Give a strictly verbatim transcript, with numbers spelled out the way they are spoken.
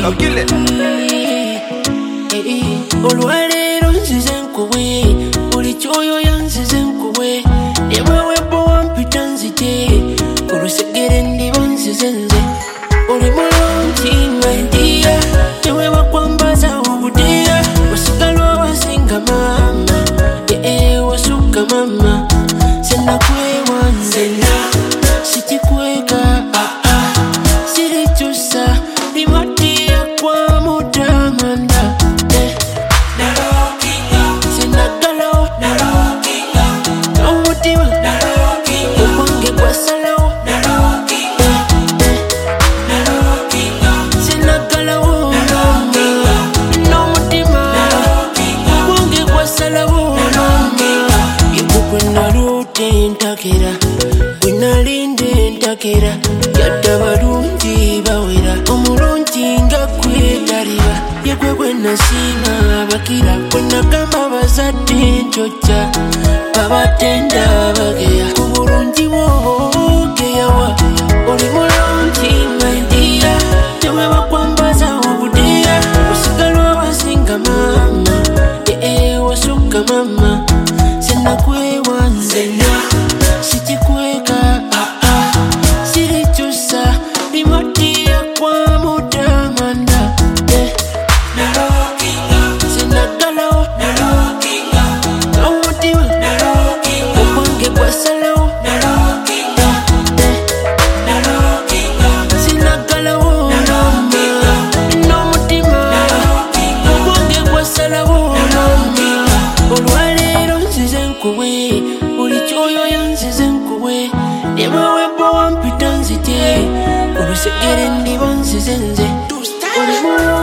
I'll kill it. Olwalero nzize nkuwe buli kyoyo yanzize nkuwe yemwewepo wampita nzite olusegere ndiba nzize nze oli mulungi maidia tewewa kwambaza obudeya wasigala wasinga mama ee wasuka mama senakwewa nzena sikikweka sirikyusa limatia kwa mutamanda Ntakera winalinde ntakera yadda balungi bawera omulungi nga kwetaliba yegwe gwe nasiima abakira gwe nagamba bazadde njojja babatenda bageya ku bulungi bwogeyawa oli mulungi maidia tewewa kwambaza obudeya osigala wasinga mama ee wasuka mama senakwewa nzena sikikweka sirikyusa limatia kwa mutamanda senagalawo omutima okwange gwasalawo senagalawo n'omutima okwange gwasalawo olwaleero nzize nkuwe buli kyoyo yanzize nkuwe yemwewepo wampita nzite olusegere ndiba nzize nze oli